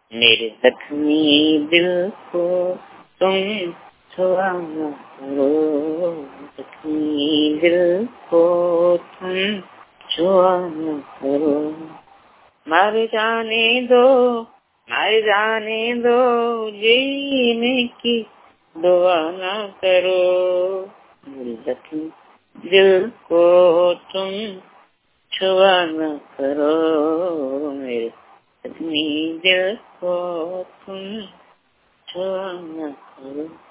मेरे जख्मी दिल को तुम छुआ न करो, जख्मी दिल को तुम छुआ न करो। मर जाने दो जीने की दुआ न करो, मेरे जख्मी दिल को तुम छुआ न करो, मेरे जख्मी दिल को तुम छुआ न करो।